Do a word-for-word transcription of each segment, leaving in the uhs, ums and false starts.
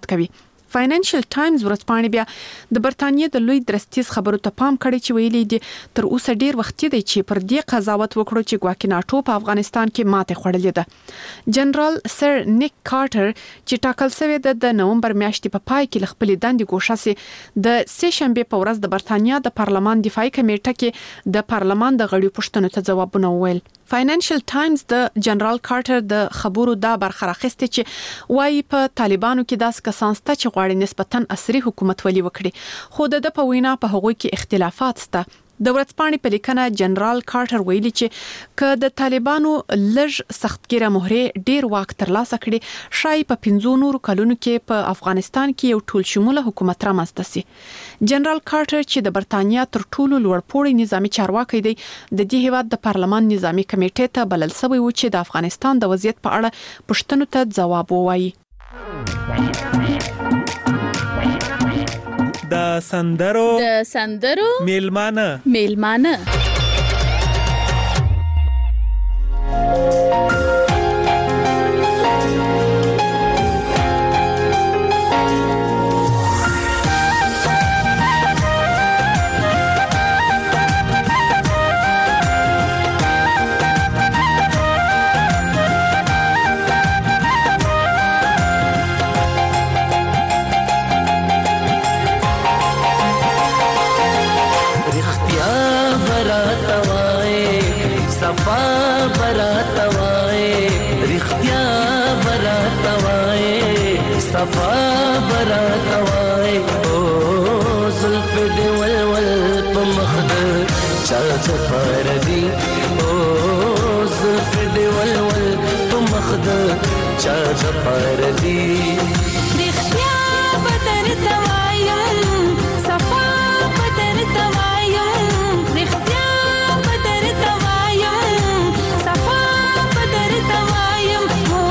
حمایت کوي. فاینانشل ټایمز ورځپاڼې بیا د برتانیې د لوی درستیز خبرو ته پام کړی چې ویلي دي تر اوسه ډیر وخت دی چې پر دې قضاوت وکړو چې ګواکې ناتو په افغانستان کې ماته خوړلې ده. جنرال سر نیک کارټر چې ټاکل شوی د نومبر میاشتې په پای کې خپل دندې ګوښه سي د سه شنبه په ورځ د برتانیا د پارلمان دفاعي کمیټه کې د پارلمان د غړي پوښتنو ته ځوابونه وویل. فاینانشل ټایمز د جنرال کارټر د خبرو دا برخه راخسته چې وايي په طالبانو کې داس کسان ست چې غواړي نسبتاً عصري حکومت ولي وکړي خو د په وینا په هغوی کې اختلافات شته. د ورځپاڼې په لیکنه جنرال کارټر ویلي چې ک د طالبانو لږ سختګیره مهره ډیر واک ترلاسه کړي شای په پنځو نورو کلونو کې په افغانستان کې یو ټول شموله حکومت رامنځته سي. جنرال کارټر چې د برتانیا تر ټولو لوړپوړی نظامی چارواکي دی د دې هیواد د پارلمان نظامی کمیټې ته بلل شوی و چې د افغانستان د وضعیت په اړه پوښتنو ته ځواب ووایي. د سندرو د سندرو میلمانه میلمانه صفا برات وای او زلف دی ولول په مخد چا چپار دی او زلف دی ولول په مخد چا چپار دی رښتیا بدر توایم صفا بدر توایم رښتیا بدر توایم صفا بدر توایم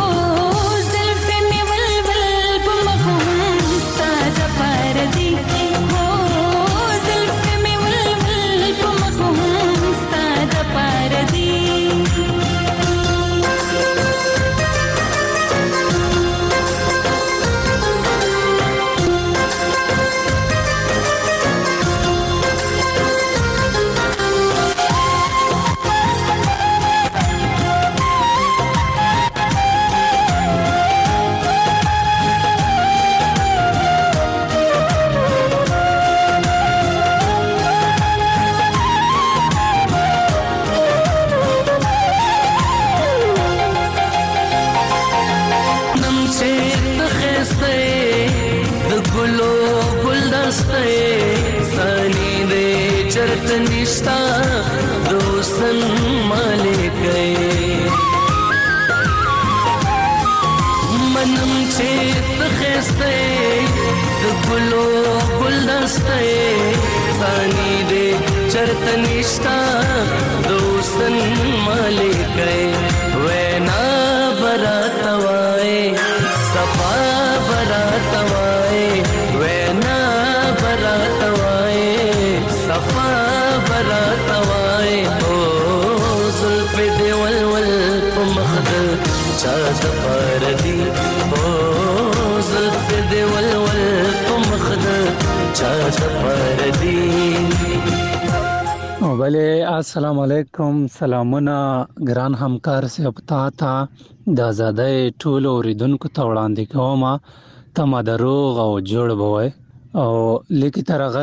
السلام علیکم سلامونه ګران همکار صاحب تا د آزادۍ ټول اوریدونکو ته وړاندې کوم ته دروغ او جوړ بوي او لیکي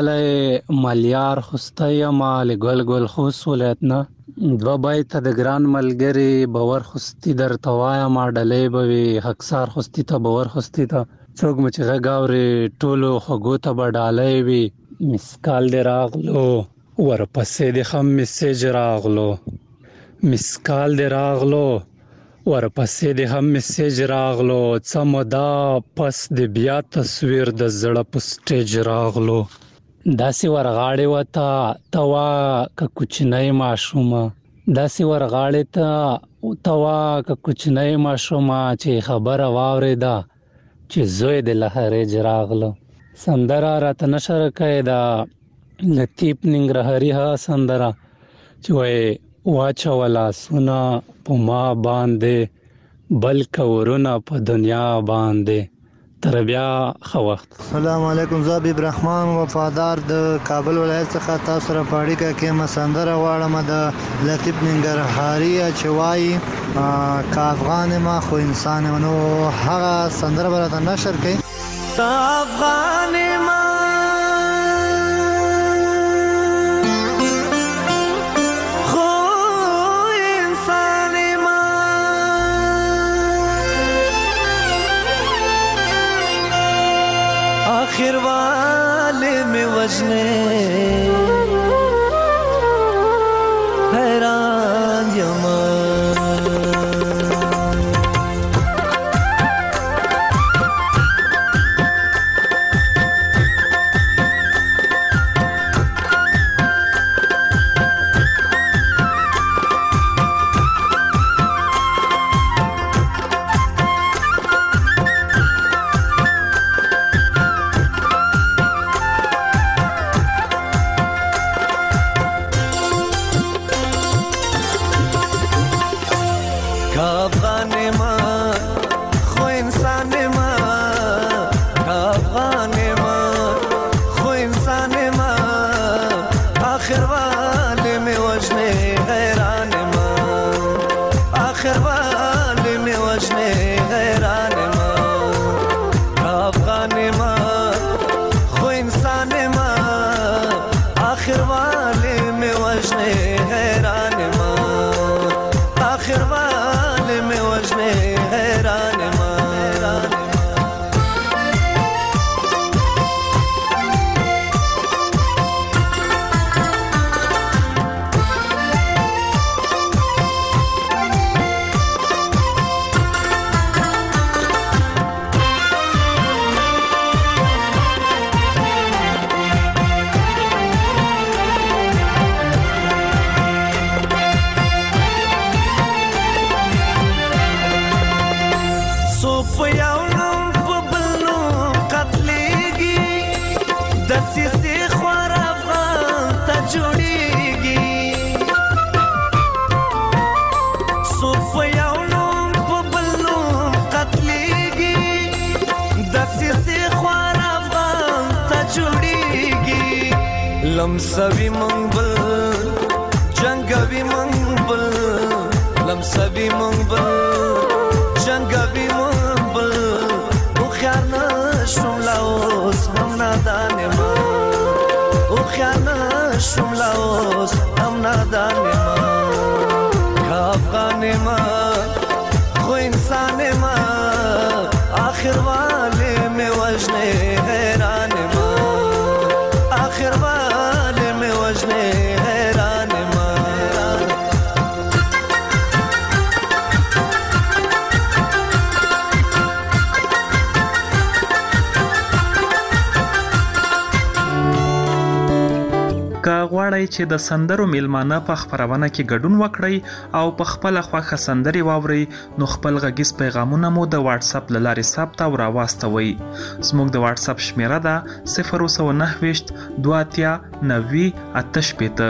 ترغله مالیار خوستای مال ګل ګل خوس ولاتنا دو بایت د ګران ملګری باور خوستی در توایا ما ډلې بوي حقسار خوستی ته باور خوستی ته څوک مچ غاوري ټولو خغو ته بډالې وي مسکال دراغلو ورپسې د خم میسج راغلو مسکال د راغلو ورپسې د هم میسج راغلو څمدا پس د بیا تصویر د زړه په سټیج راغلو داسې ورغاړې وته توا ک کوچنۍ ماشومه داسې ورغاړې ته توا ک کوچنۍ ماشومه چې خبره واورېده چې زوی د لهرې راغلو سندره راته نشر کړه لطیف ننګرهاري ها سندره چې وای واچا ولا سنا په ما باندې بلک ورونه په دنیا باندې تر بیا ښه وخت. السلام علیکم. زه حبیب رحمان وفادار د کابل ولایت څخه تاسو سره په اړیکه کې م سندره غواړم د لطیف ننګرهاري چې وایي که افغان ما خو انسان یم. نو هغه سندره به راته نشر کړئ. افغان ما आखिर वाले में वजने हैरान यमा लमसवी मंगबल जंगवी मंगबल लमसवी मंगबल जंगवी मंगबल उख्याना शुमलाओस हम नादाने मा उख्याना शुमलाओस हम नादाने मा खाफगाने मा खो इंसाने मा आखिर वाले में वजने हैरान मा आखिर वाले में वजने हैरान मा که غواړئ چې د سندرو میلمانه په خپرونه کې ګډون وکړئ او په خپله خوښه سندرې واورئ نو خپل غږیز پیغامونه مو د واتس اپ له لارې ثبت او راواستوئ. زموږ د واتس اپ شمیره ده صفر اووه نهه ویشت دوه اتیا نوي اته شپېته.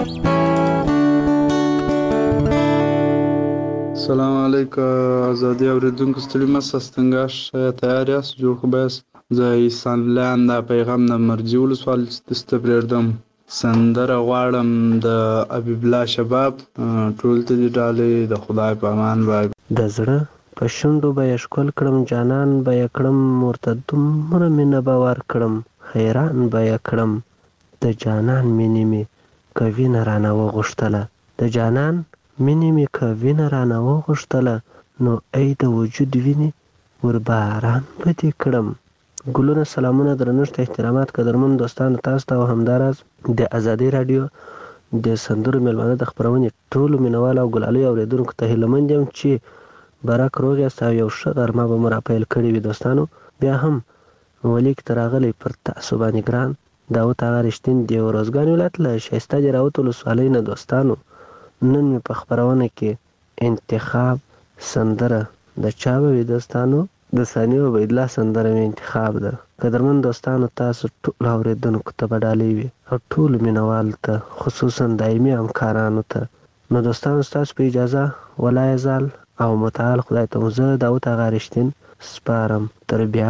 السلام علیکم ازادي اوریدونکو ستړي مه سستنګاش تیار یاست جوړ خو بس زه ایسان لاند دا پیغام د مرجي ولسوال استپریردم سندره غواړم د حبیب الله شباب ټول ته دې ډالې د خدای په امان وای. د زړه په شونډو به یې ښکل کړم جانان به یې کړم ورته دومره مینه به ورکړم حیران به یې کړم د جانان مینې مې که وینه رانه وغوښتله د جانان مینې مې که وینه رانه وغوښتله نو ای د وجود وینې ور باران به دې کړم. ګلونه سلامونه درنښت احترامات قدرمن دوستانو تاسو ته او همداراز د ازادي رادیو د سندرو میلمانه د خپرونې ټولو مینوالو او ګلالۍ اورېدونکو ته هیلهمند یم چې برک روغ یاست او یو ښه غرمه به مو راپیل کړې وي. دوستانو بیا هم ولیک ته راغلی پر تاسو باندې ګران داود هغه رښتین د روزګان ولایت له ښایسته جراوت ولسوالۍ نه. دوستانو نن مې په خپرونه کې انتخاب سندره د چا به وي؟ دوستانو د ثاني عبیدالله سندره مې انتخاب ده. قدرمن دوستانو تاسو ټولو اورېدونکو ته به ډالۍ وي او ټولو مینوالو ته خصوصا دایمي همکارانو ته. نو دوستانو ستاسو په اجازه ولا یزال او متعال خدای ته زه داود هغه رښتین سپارم. تر بیا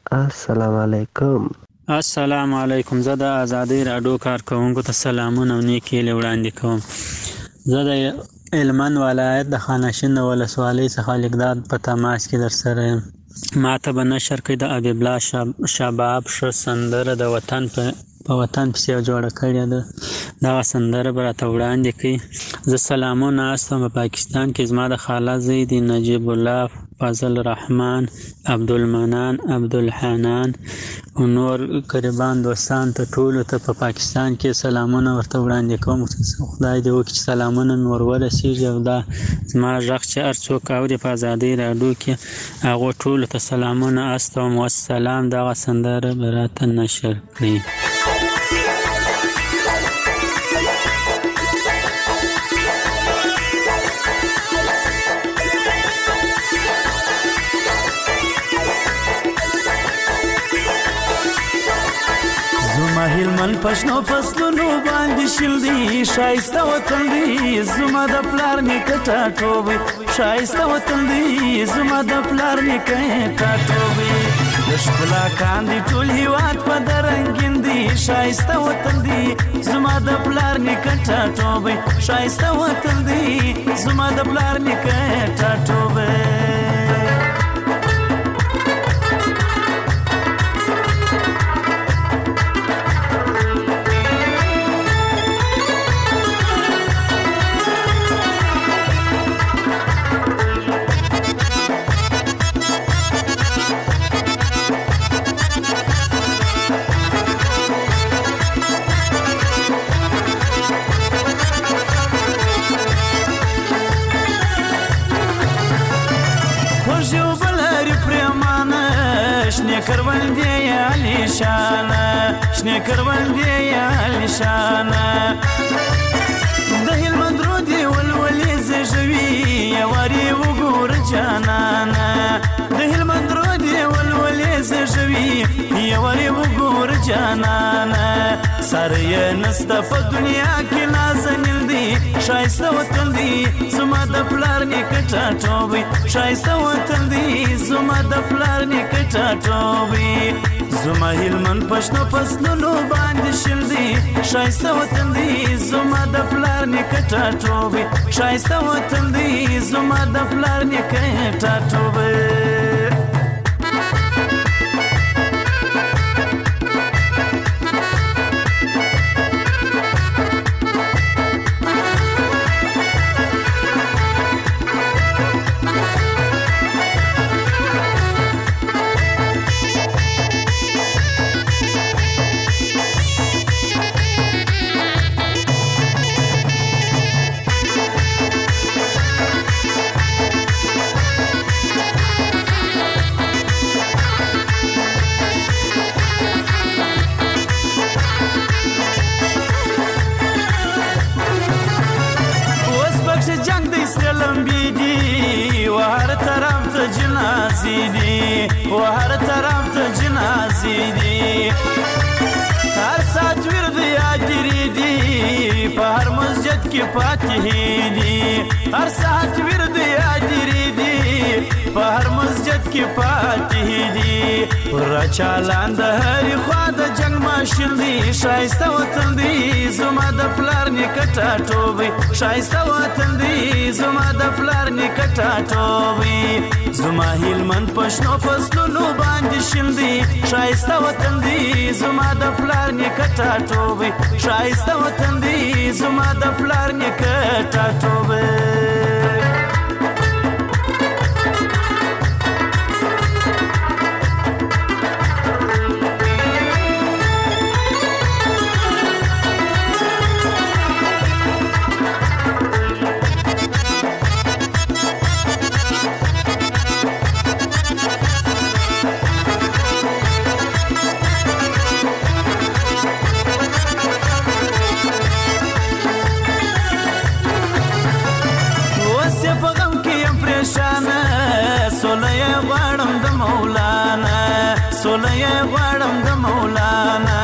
السلام علیکم. السلام علیکم. زه د ازادۍ راډیو کارکوونکو ته سلامونه او نیکې هیلې وړاندې کوم. زه د هلمند ولایت د خانشین د ولسوالۍ څخه لیکداد په تماس کې در سره یم. ما ته به نشر کوي د حبیب الله شباب ښه سندره د وطن په په وطن پسې جوړه کړې ده. دغه سندره به راته وړاندې کوي. زه سلامونه استم په پاکستان کې زما د خاله زوی دی نجیب الله، فضل الرحمن، عبدالمنان، عبدالحنان او نور قریبان دوستان ته ټولو ته په پاکستان کې سلامونه ورته وړاندې کوم. خدای دې وکړي چې سلامونه مې ور ورسېږي او دا زما غږ چې هر څوک اوري په ازادۍ راډیو کې هغو ټولو ته سلامونه استوم. والسلام. دغه سندره به راته نشر کړي. زما هلمند پښنو فصلونو باندې شیل دی شایسته وطن دی زما د پلار نیکه ټاټوبی شایسته وطن دی زما د پلار نیکه ټاټوبی د ښکلا کاندي ټول هیواد په درنګین دی شایسته وطن دی زما د پلار نیکه ټاټوبی شایسته وطن دی زما د پلار نیکه ټاټوبی. شنه کروندې علی شانه شنه کروندې علی شانه د هلمند رودې ولولې زژوي یوارې وګور جانانه د هلمند رودې ولولې زژوي یوارې وګور جانانه سره یې نسته په دنیا کې نازنین دی شایسته وطن دی زما د پلار نیکه ټاټوبی شایسته وطن دی زما د پلار نیکه ټاټوبی زما هلمند پښتو فصلونو باندې شیل دی شایسته وطن دی زما د پلار نیکه ټاټوبی شایسته وطن دی زما د پلار نیکه ټاټوبی. وهر طرف ته جنازې دي هر ساعت ورد یادري دي په هر مسجد کې فاتحې دي هر ساعت ورد یادري دي په هر مسجد کې فاتحې دي را چالان د هرې خوا د جنګ ماشین دي شایسته وطن دی زما د پلار نیکه ټاټوبی شایسته وطن دی زما د پلار نیکه ټاټوبی زما هلمند پښتو فصلونو باندې شیل دی شایسته وطن دی زما د پلار نیکه ټاټوبی شایسته وطن دی زما د پلار نیکه ټاټوبی. سولې غواړم د مولانا سولې غواړم د مولانا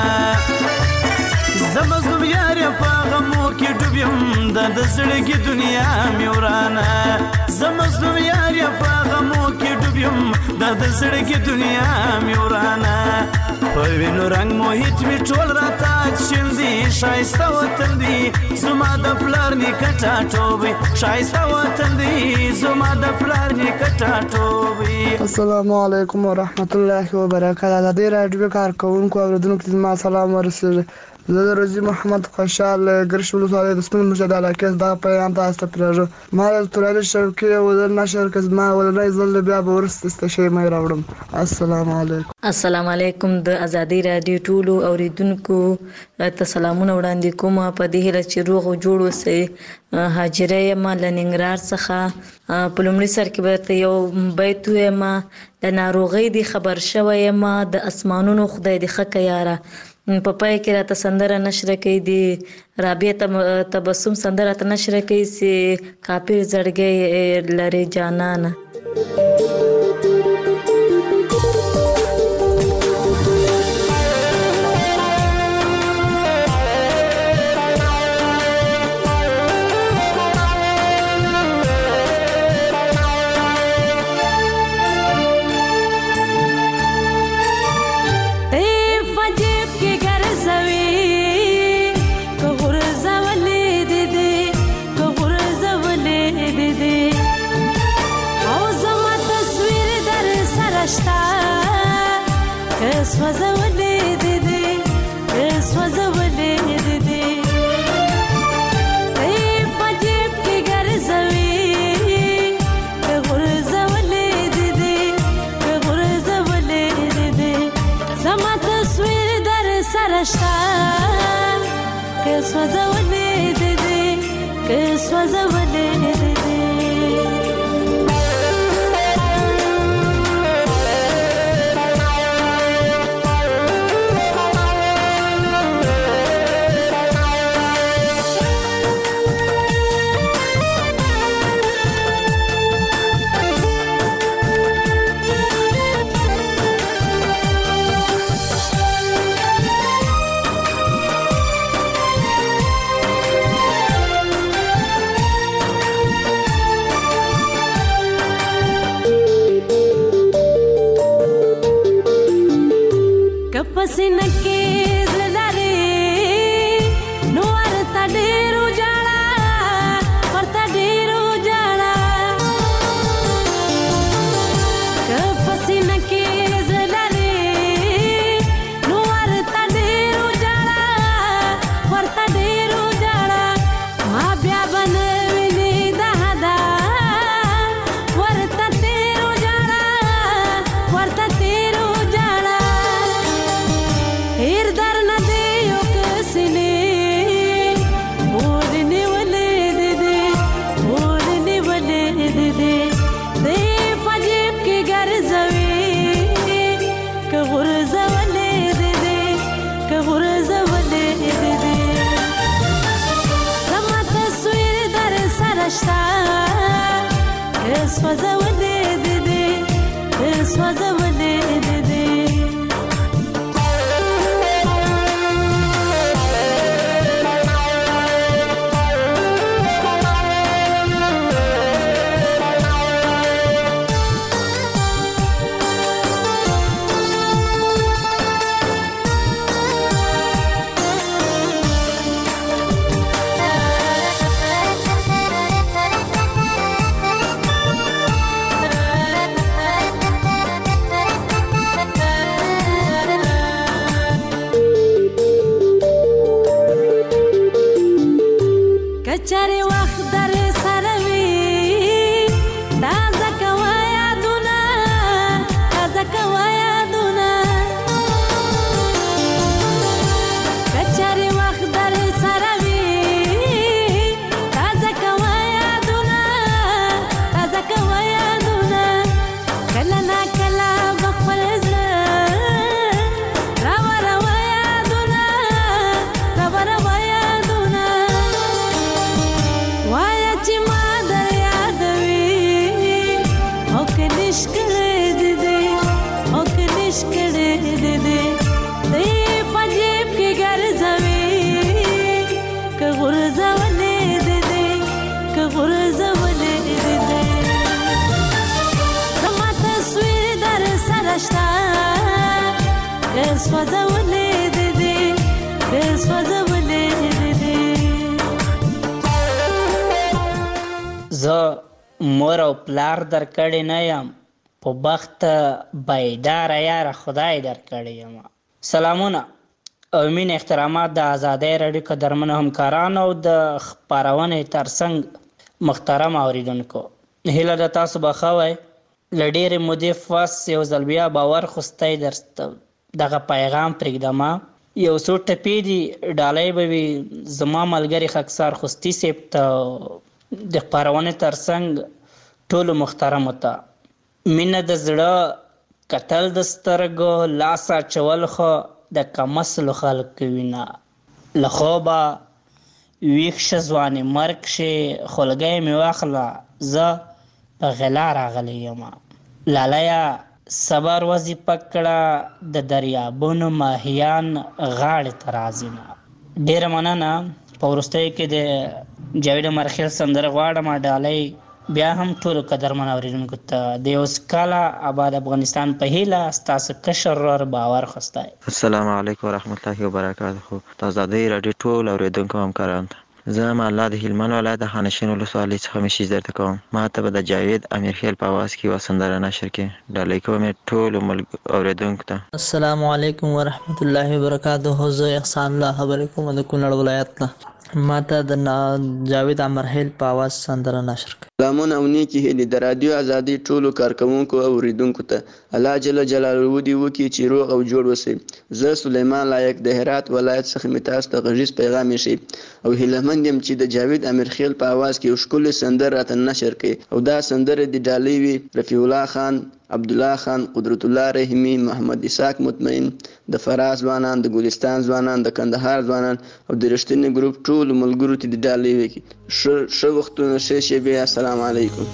زمزم یار په غمو کې ډوبیم د زړګي دنیا مې ورانه زمزم یار په غمو کې ډوبیم یم دا د زړګي دنیا مې ورانه په وینو رنګ محیط مې ټول راته شیندي ښایسته وطن دی زما د پلار نیکه ټاټوبی ښایسته وطن دی زما د پلار نیکه ټاټوبی. السلام علیکم ورحمت الله وبرکاته. د دې راډیو کارکونکو اوریدونکو ته ما سلام ورسوي. زه د روزي محمد خوشحال ګرش ولسوالۍ د سپین مشهد علاقې دا پیغام تاسو ته پرېږدم. ما د تورالي شوکې ودل نشر کز ما ولنای زل بیا به ورسته استشې مې راوړم. السلام علیکم. السلام علیکم. د ازادي رادیو ټولو اوریدونکو ته سلامونه وړاندې کوم په دې هیله چې روغ او جوړ اوسئ. هاجره یم له ننګرهار څخه. په لومړي سر کې به درته یو بیت ووایم. د ناروغۍ دې خبر شوی یم د اسمانونو خدای دې ښه که یاره. په پای کې راته سندره نشره کوي د رابعه تبسم سندره راته نشره کوي چې کافر زړګی لري جانانه. سوځولې دې دې سوځولې دې دې ای په جیب کې ګرځوي ګرځولې دې دې ګرځولې دې دې زما تصویر در سره شته که سوځولې دې دې که سوځولې دې دې पसीना के जलारे नो अरता डेरो जाड़ा परता डेरो जाड़ा क पसीना के जलारे नो अरता डेरो जाड़ा परता डेरो जाड़ा मा ब्या बनविनी दादा वरता तेरो जाड़ा वरता तेरो जाड़ा हेर दर न दे यो कसने बोलने वाले दे दे बोलने वाले दे दे दे फजेब के घर जवे कबूर जवले दे दे कबूर जवले दे दे समा तस्वीर दर सरश्ता स्वजवले दे दे स्वजवले दे दे سوځولې دې دې دې سوځولې دې دې زه مور او پلار درکړی نه یم په بخت بیداره یاره خدای درکړی یم. سلامونه او مین احترامات د ازادۍ راډیو قدرمنو همکارانو او د خپرونې ترڅنګ محترم اوریدونکو، هیله ده تاسو به ښه وئ. له ډېرې مودې پس یو ځل بیا باور خوستی درته دغه پیغام پرېږدمه. یو څو ټپې دي ډالۍ به وي زما ملګري خاکسار خوستي صاحب ته د خپرونې ترڅنګ ټولو محترمو ته. مینه د زړه کتل د سترګو لاس اچول خو د کمسلو خلکو وینه. له خوبه ویښ شه ځوانې مرګ شي خولګۍ مې واخله زه په غلا راغلی یم. لالیه صبر وظیفه کړه د دریابونو ماهیان غاړې ته راځي نه. ډېره مننه. په وروستیو کې د جاوید امرخیل سندره غواړم ډالۍ بیا هم ټولو قدرمن اورېدونکو ته د یوس کاله آباد افغانستان په هیله ستاسو کشر ورور باور خوستی. السلام علیکم ورحمت الله وبرکاته. د ازادۍ راډیو ټول اورېدونکو همکارانو ته زه الله د هلمند ولایت د خانشین ولسوالۍ څخه میسیج درته کوم. ما ته به د جاوید امیرخیل په اواز کې یوه سندره نشر کړي. ډالۍ کوم یې ټولو اورېدونکو ته. السلام علیکم ورحمت الله وبرکاته. زه احسان الله خبرې کوم د کونړ ولایت نه. ما ته د جاوید امیرخیل په اواز سندره نشر کړي. سلامونه او نیکې هیلې د رادیو ازادۍ ټولو کارکوونکو او اورېدونکو ته. الله جل جلاله دې وکړي چې روغ او جوړ اوسئ. زه سلیمان لایق د هرات ولایت څخه مې تاسو ته غږیز پیغام ایښی او هیلهمند یم چې د جاوید امیرخیل په اواز کې یو ښکلې سندره راته نشر کړي او دا سندره د ډالۍ وي رفیع الله خان، عبدالله خان، قدرت الله رحیمي، محمد اسحاق مطمئن، د فراه ځوانان، د ګلستان ځوانان، د کندهار ځوانان او د رښتیني ګروپ ټولو ملګرو ته د ډالۍ وکړي. ښه وختونه، ښې شېبې. السلام علیکم.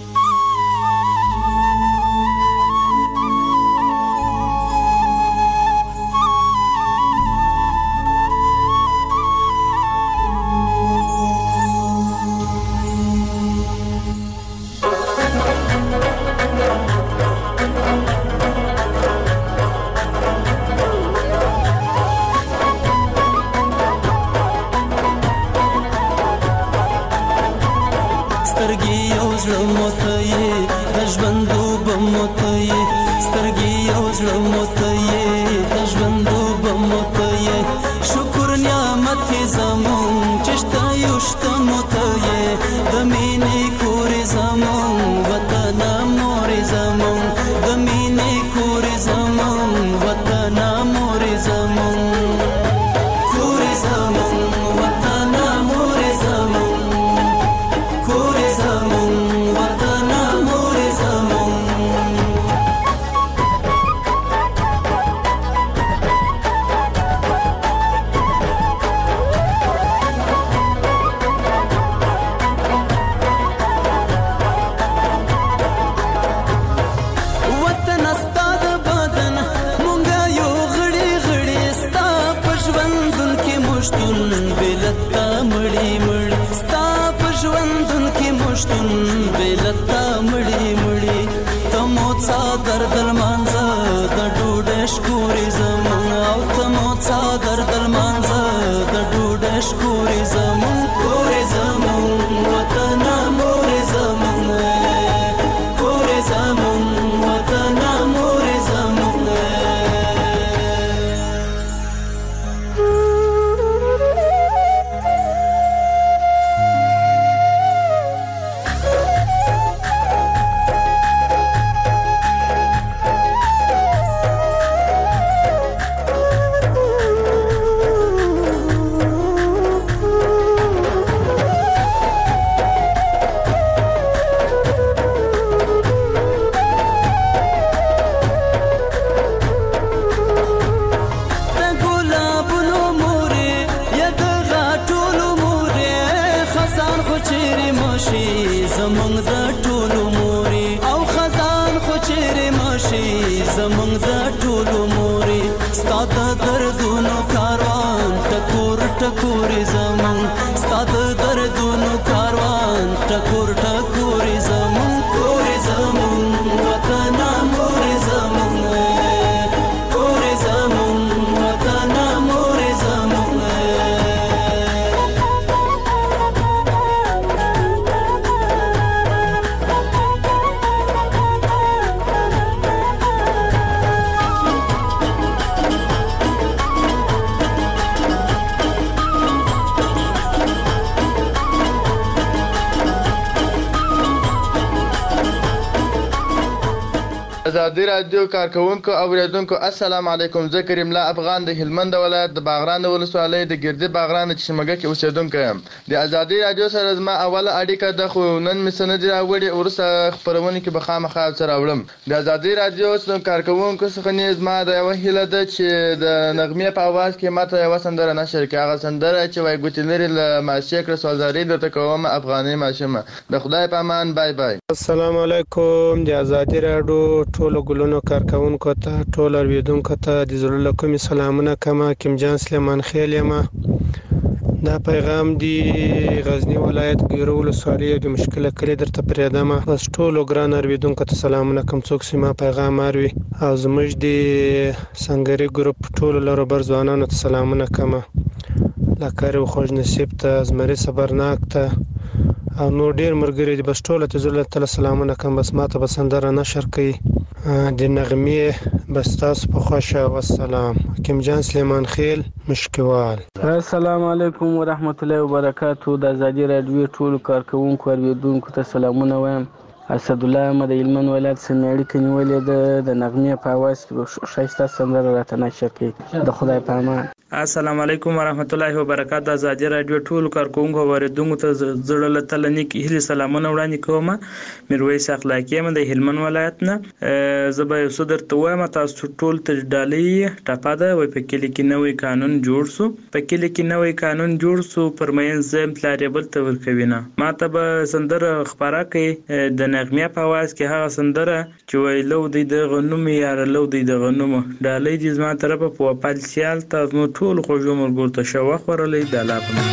ازادي رادیو کارکونکو او اوریدونکو السلام علیکم. زه کریم الله افغان د هلمند ولایت د باغران ولسوالۍ د ګردې باغران د چشمګه کې اوسیدونکی یم. د ازادي رادیو سره زما اوله اړیکه ده، خو نن مې څه نه دي راوړي، وروسته خپرونې کې به خامخا څه راوړم. د ازادي رادیو کارکونکو څخه نه زما د یوه هیله ده چې د نغمې په اواز کې ماته یوه سندره نشر کړي، هغه سندره چې وایي ګوتې لرې له ماشې کړه سوالداري درته کومه افغاني ماشومه. د خدای په امان، بای بای. السلام علیکم. د ازادي رادیو ټولو ګلونو کارکونکو ته، ټول اوریدونکو ته د زړه له کومې سلامونه کوم. کیم جان سلیمان خیل یم. دا پیغام دی غزنی ولایت ګیرو ولسوالۍ د مشکله کلی درته پرېږدم. بس ټولو ګران اوریدونکو ته سلامونه کوم، څوک چې ما پیغام اوري، او زموږ د سنګري ګروپ ټولو لروبر ځوانانو ته سلامونه کوم، لکه خوږ نصیب ته، زمري صبرناک ته، او نور ډیر مرګري دي. بس ټول ته زړه ته سلامونه کوم. بس ماته به سندره نشر کوي د نغمې. بس تاسو په خوښه. والسلام. کیم جان سلیمان خیل، مشکوال. السلام علیکم ورحمت الله وبرکاتو. د ازادي رادیو ټول کارکونکو اوریدونکو ته سلامونه وایم. اسد الله احمد هلمند ولایت سمېړي کې نیولې ده. د نغمې په اواز کې ښایسته سندره راته نشر کړي. د خدای په امان. السلام علیکم ورحمت الله وبرکاتو. ازادي رادیو ټول کارکونکو اوریدونکو ته زړه له تله نیک هیلې سلامونه وړاندې کوم. میرویس اخلاقی یم د هلمند ولایت نه. زه به یو څه درته وایم. تاسو ټول ته ډالۍ ټپه ده، وایي په کلي کې نوی قانون جوړ سو، په کلي کې نوی قانون جوړ سو، پر مینځ ځم پلار یې بل ته ورکوي نه. ما ته به سندره خپاره کوي د نغمې په اواز کې، هغه سندره چې وایي لو دی د غنومې یاره لو دی د غنومو. ډالۍ دې زما طرفه په وپال سیال تاسو ټول خوږو مرګور ته شوه خورلې د الله په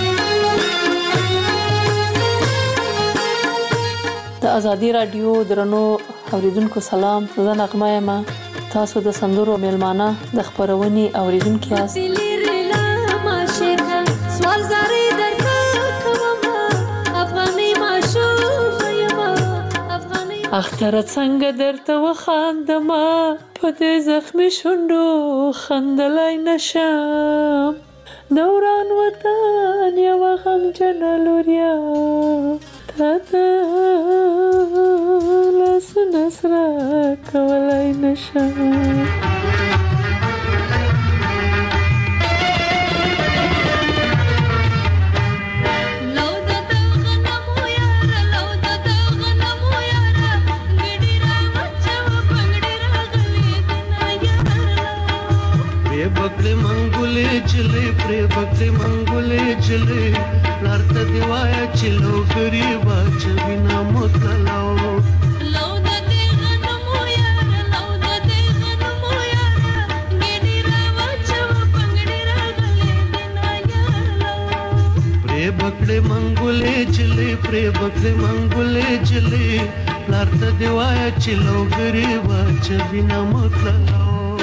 د ازادي رادیو درنو اوریدونکو سلام. زه نغمه یم. تاسو د سندرو میلمانه د خبرونې اوریدونکو یاست. اختر څنګه درته وخاندم، په دې زخمي شونډو خندلای نشم. دوران وطن یوه غمجنه لوریا، تا ته لاسونه سره کولای نشم. بکړې منګولې چلې پرې بکړې منګولې چلې پلار ته دی وایه چې لوګري واچوي نه متلاو. لو د دې غنمو یاره لو د دې غنمو یاره ګډې راواچوه پنګړې راغلې دې نه یاره. پرې بکړې منګولې چلې پرې بکړې منګولې چلې پلار ته دی وایه چې لوګري واچوي نه متلاو.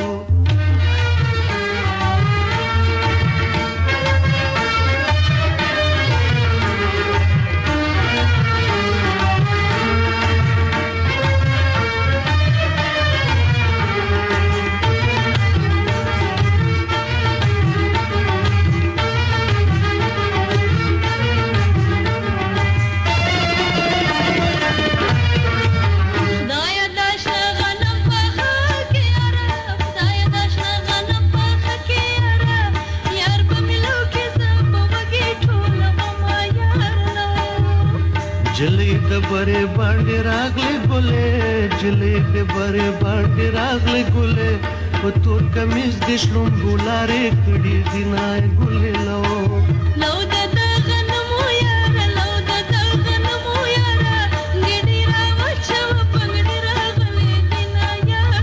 بره باندې راغلې ګلې جلې دې بره باندې راغلې ګلې په تور کمیز دې شلوم ګولارې کړي دي نه ګلې لو لو د غنمو یاره لو د غنمو یاره ګډې راوچو پنګړې راغلې دي نه یاره.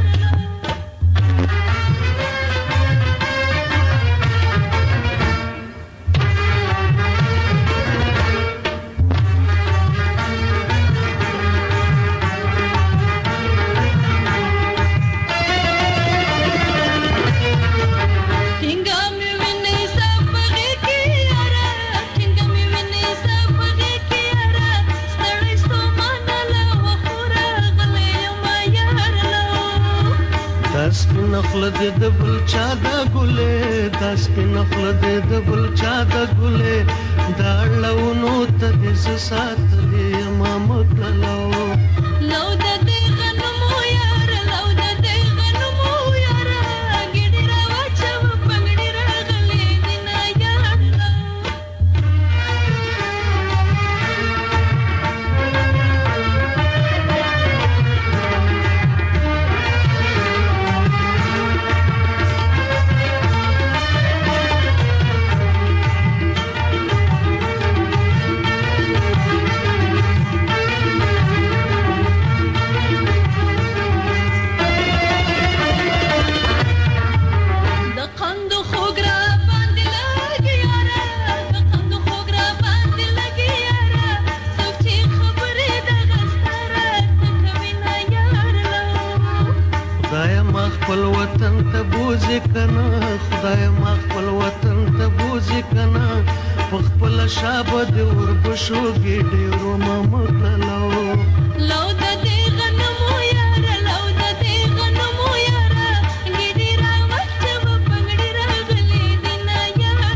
نخل دې د بل چا د ګلې داس په نخل دې د بل چا د ګلې دا لونو ته دې ساتلې ما مکلو لو د دې غنمو یار لو د ته بوزي کنه خدای ما خپل وطن ته بوزي کنه په خپل شابه د وربشو ګډې روما مکللو لو د دې غنمو یار لو د دې غنمو یار ګډې راوخت په پنګړې راغلي دینا یار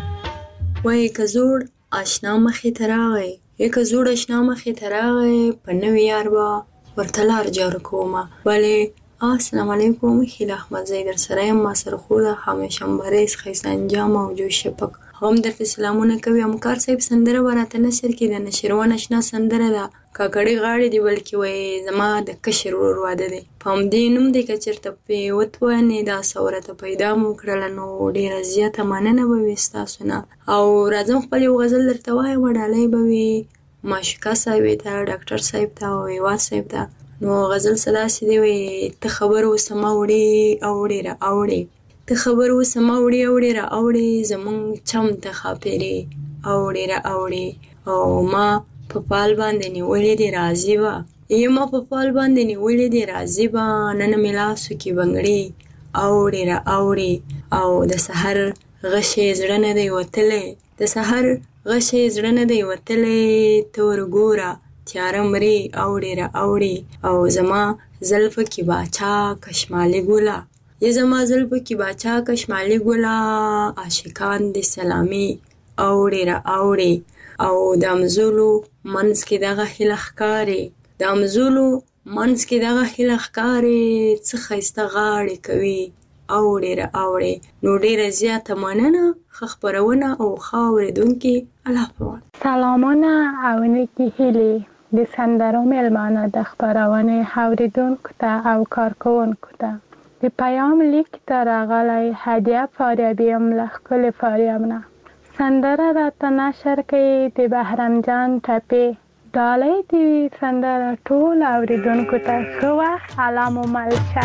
وای کزوړ آشنا مخې ته راغی یک زوړ آشنا مخې ته راغی په نوې یار به ورته لار جوړ کومه ولې السلام علیکم هیله احمد زی در سره یم ما سره خو ده همیشه مبارز ښایسته انجام او جوش شپک هم درته سلامونه کوي همکار صاحب سندره به راته نشر کړي د نشروان اشنا سندره ده کاکړي غاړې دي بلکې وایي زما د کشر ورور واده دی په همدې نوم دی که چېرته پې وتوانې دا ثوره ته پیدا مو کړله نو ډېره زیاته مننه به وي ستاسو نه او راځم خپل یو غزل درته وایم ډالۍ به وي معشوقه صاحبې ته ډاکټر صاحب ته او هیواد صاحب ته نو غزل څه داسې دی وایي ته خبر اوسه ما وړې اوړې را اوړې ته خبر اوسه ما وړې اوړې را اوړې زمونږ چم ته ښاپېرې اوړې را اوړې او ما په پال باندې نیولې دې راضي وه یما په پال باندې نیولې دې راضي وه نن مې لاسو کې بنګړې اوړې را اوړې او د سحر غشې زړه نه دی وتلی د سحر غشې زړه نه دی وتلی ته ورګوره تیاره مرې اوړې را اوړې او زما زلفو کې باچا کشمالي ګله یا زما زلفو کې باچا کشمالي ګله عاشقان دې سلامي اوړې را اوړې او د امزولو منځ کې دغه هیله ښکارې د امزولو منځ کې دغه هیله ښکارې څه ښایسته غاړې کوي اوړې را اوړې نو ډېره زیاته مننه ښه خپرونه او ښه اورېدونکي الله پامان سلامونه او نیکې هیلې د سندرو میلمانه د خپرونې اورېدونکو ته او کارکوونکو ته د پیام لیک ته راغلی هدیه فاریابي یم له ښکلې فاریاب نه سندره راته نشر کوي د بهرام جان ټپې ډالۍ دې وي سندره ټول اورېدونکو ته ښه وخت الله مو مل شه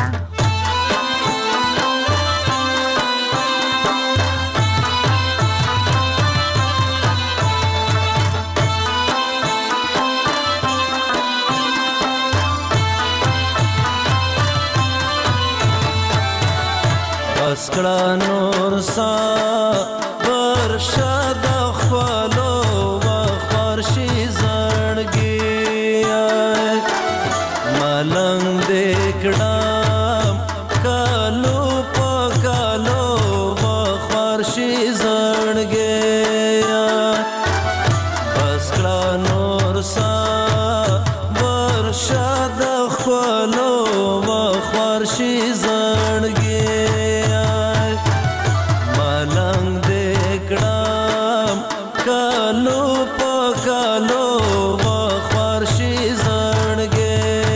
اسکړه نور سا ورشه د خپلو وخورشي زړګي ملنګ دې کړم کالو په کالو وخورشي زړګي اسکړه نور سا ورشه د خپلو وخورشي زړګي کالو په کالو وخورشي زړګي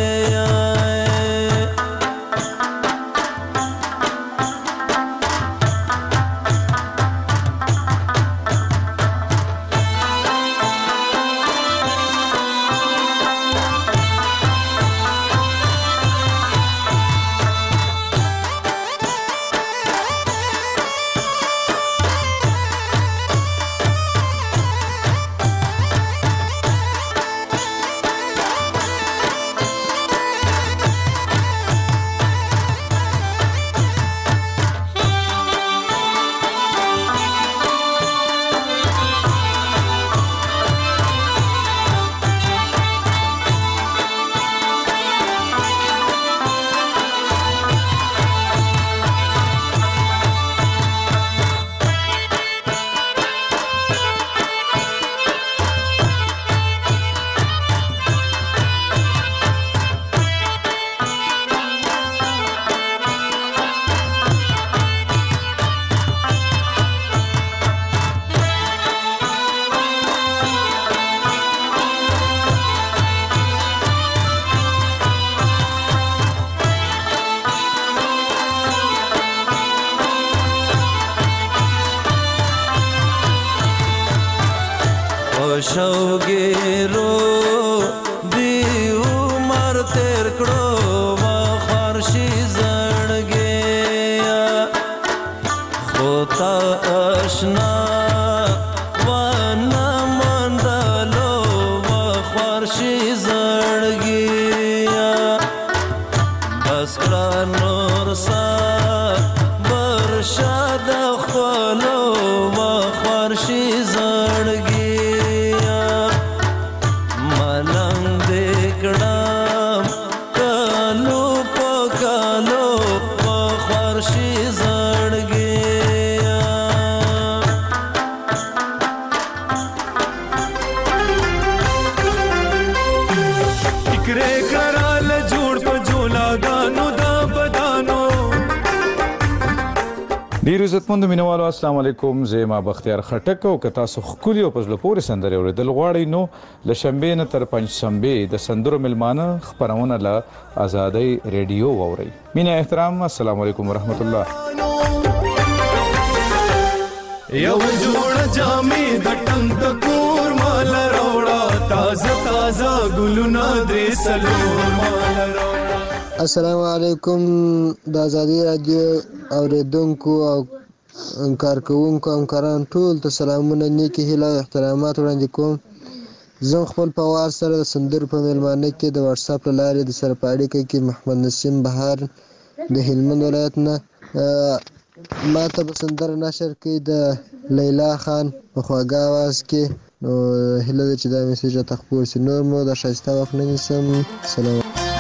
شوګیرو دی عمر تیر کړو وخورشي زړګي خو تا آشنا ونه مندلو وخورشي زړګي بس کړه نور سا ډیر عزتمند مینوالو السلام علیکم. زه ما بختیار خټک او که تاسو ښکلي او په زړه پورې سندرې اورېدل غواړئ نو له شنبې نه تر پنجشنبې د سندرو میلمانه خپرونه له ازادۍ ریډیو واورئ. مینه احترام السلام علیکم ورحمت الله. یو جوړ جامې د ټنګ د کور مال راوړه تازه تازه ګلونه درې څلور مال راوړه. السلام علیکم د ازادي رادیو اوریدونکو او کارکوونکو همکاران ټول ته سلامونه نیکې هیله او احترامات وړاندې کوم. زه خپل په وار سره د سندرو په میلمانه کې د واتساپ له لارې د سره په اړیکه کې محمد نسیم بهار د هلمند ولایت نه ما ته به سندره نشر کړي د لیلا خان په خواږه اواز کې. نو هیله ده چې دا میسیج راته خپور شي. نور مو د ښایسته وخت نه نیسم. سلام.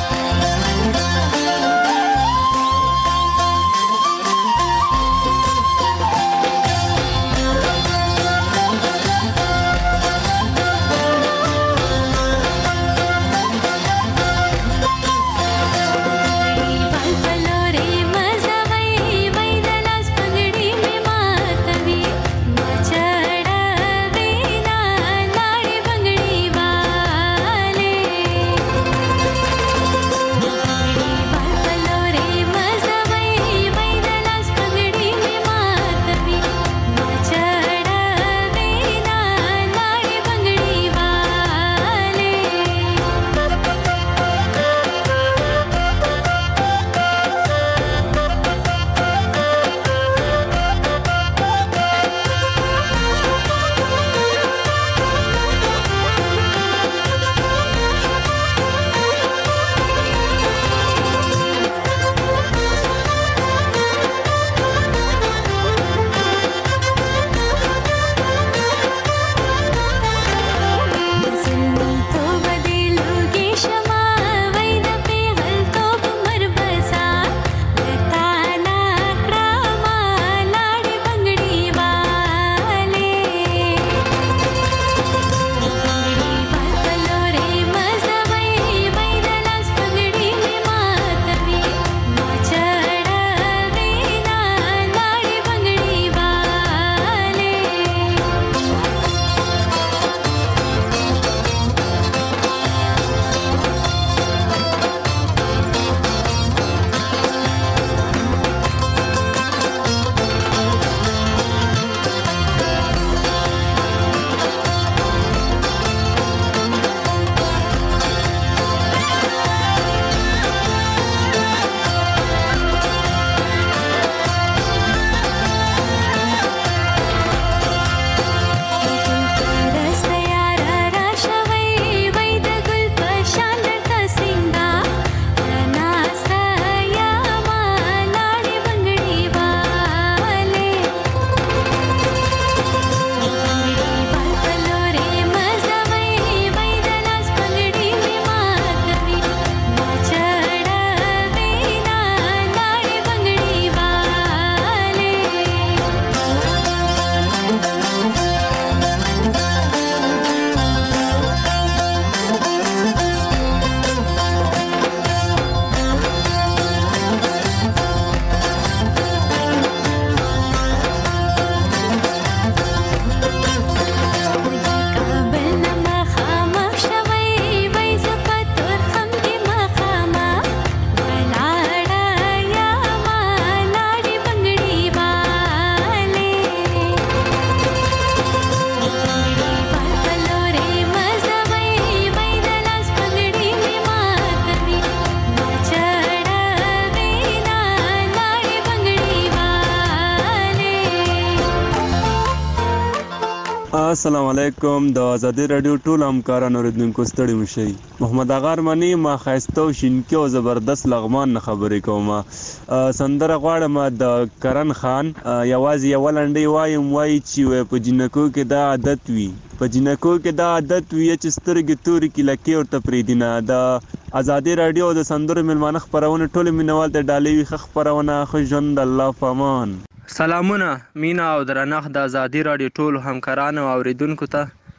السلام علیکم د ازادي رادیو ټول همکارانو اوریدونکو ستړي مشئ. محمد اغا ارمنی ما ښایسته او شینکي او زبردست لغمان نه خبرې کوم. سندره غواړم د کرن خان یوازې یوه لنډۍ وایم وایي چې په جنکو کې دا عادت وي په جنکو کې دا عادت وي چې سترګې تورې کې لکې ورته پرېږدي نه. د ازادي رادیو او د سندرو میلمانه خپرونه ټولې مینوال ته ډالۍ وي. ښه خپرونه ښه ژوند الله په امان. سلامونه مینا او درنښت د ازادي رادیو ټولو همکارانو او اوریدونکو ته.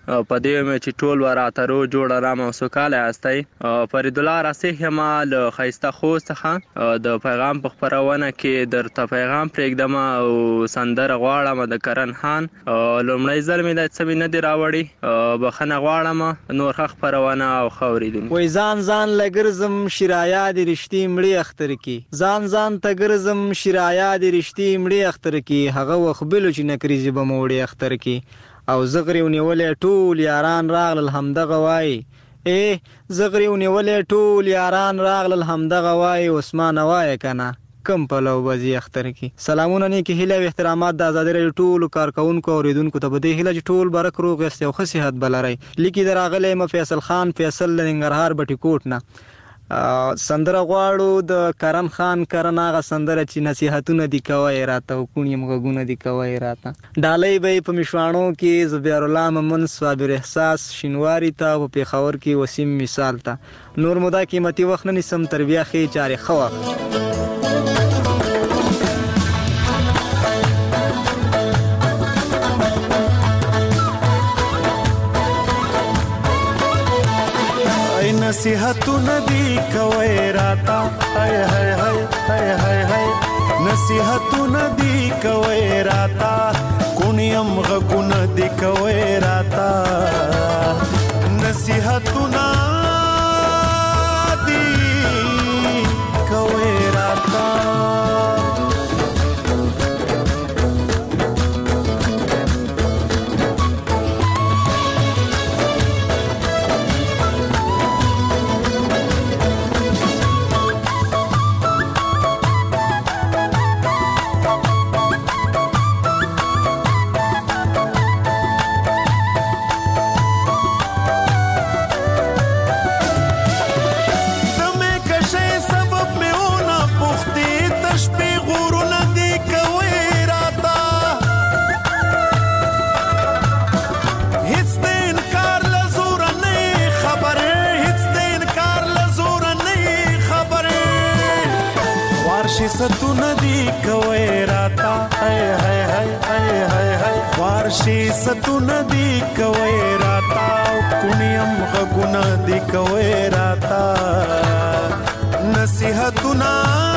په دې مې چې ټول ور اترو جوړ آرام او سوکاله یاستئ. فرید الله راسخ یم له ښایسته خوست څخه د پیغام په خپرونه کې درته پیغام پرېږدم او سندره غواړم د کرن خان. لومړی ځل مې دا څه مې نه دي راوړي، بخښنه غواړم. نور ښه خپرونه او ښه اورېدونکي. وایي ځان ځان له ګرځم شرایا د رښتې مړې اختر کې، ځان ځان ته ګرځم شرایا د رښتې مړې اختر کې، هغه وخت بلو چې نکریزې به مو وړې اختر کې. او زغرې ونیولې ټول یاران راغلل همدغه وایي، ای زغرې ونیولې ټول یاران راغلل همدغه وایي، عثمانه وایه که نه کم پلو بځي اختر کې. سلامونه نیکې هیلې او احترامات د ازادي راډیو ټولو کارکوونکو او اورېدونکو ته په دې هیله چې ټول برک روغ یاستئ او ښه صحت به لرئ. لیکي د راغلی یم فیصل خان فیصل له ننګرهار بټي کوټ نه. سندره غواړو د کرن خان کرن هغه سندره چې نصیحتونه دي کوی راته او کوڼ یم غږونه دي کوی راته. ډالۍ به یې په مشواڼو کې زبیر الله ممن صابر احساس شینواري ته او په پېښور کې وسیم مثال ته. نور مو دا قیمتي وخت نه نیسم، تر بیا ښې چارې ښه وخت. نصیحتونه دی کوي راتا، هاي هاي هاي هاي هاي هاي نصیحتونه دی کوي راتا، کونیم غږونه دی کوي راتا، نصیحتونه دی کوي راتا. ستونه دی کوي راتا، هاي هاي هاي هاي هاي هاي خوارشي ستونه دی کوي راتا، کونیم غږونه دی کوي راتا، نصیحتونه